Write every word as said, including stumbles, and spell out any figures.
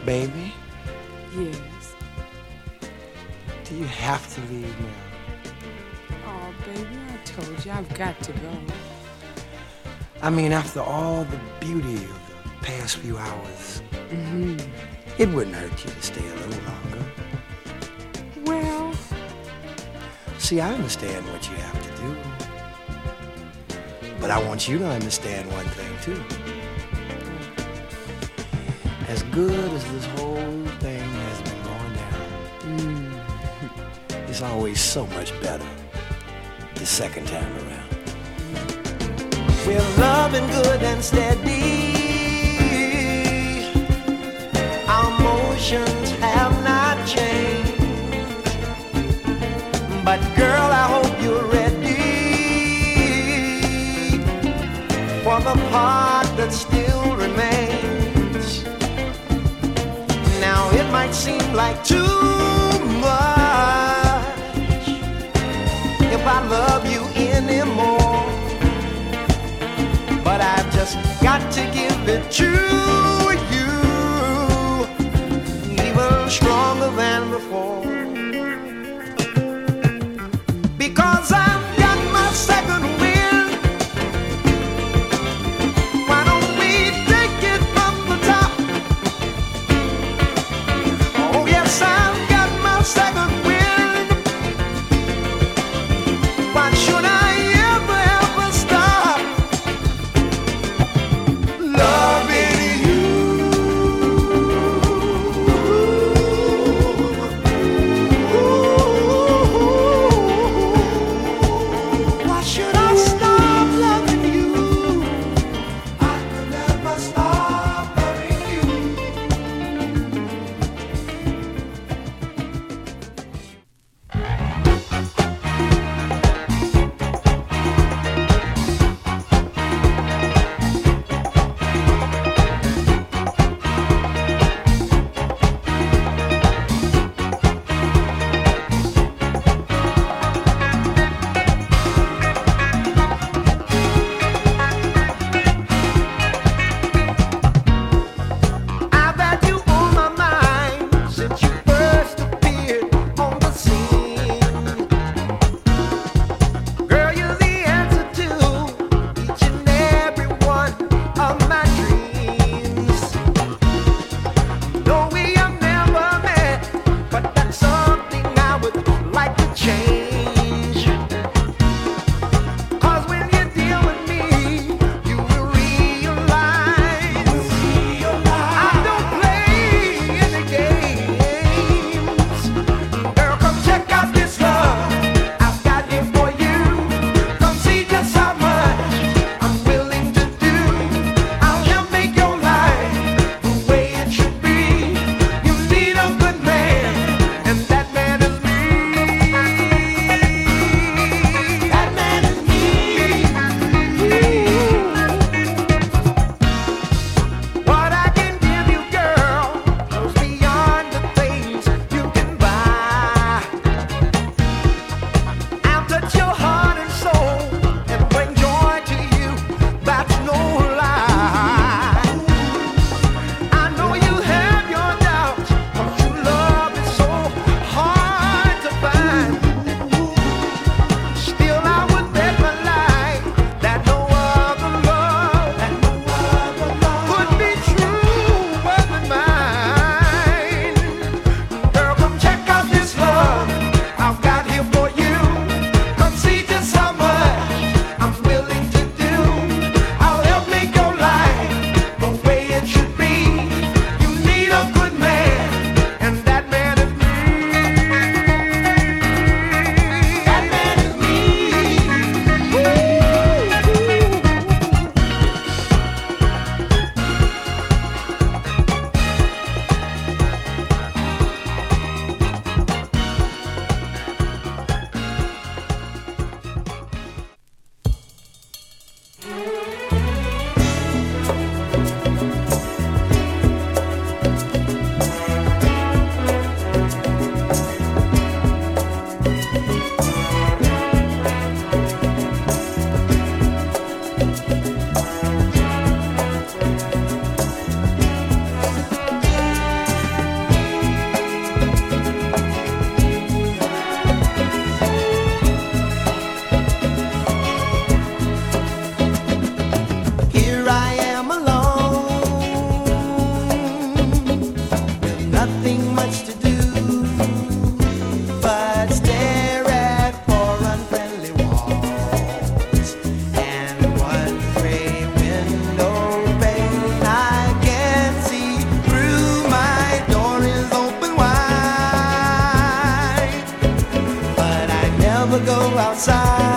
Baby, Yes. do you have to leave now? Oh, baby, I told you I've got to go. I mean, after all the beauty of the past few hours, Mm-hmm. it wouldn't hurt you to stay a little longer. Well, See, I understand what you have to do. But I want you to understand one thing, too. As good as this whole thing has been going down, mm, it's always so much better the second time around. We're loving good and steady. Our emotions have not changed. But girl, I hope you're ready for the part that still remains. Now it might seem like too much if I love you anymore, but I've just got to give it to you, even stronger than before. Because I've got my second wind. Why don't we take it from the top? Oh yes, I outside.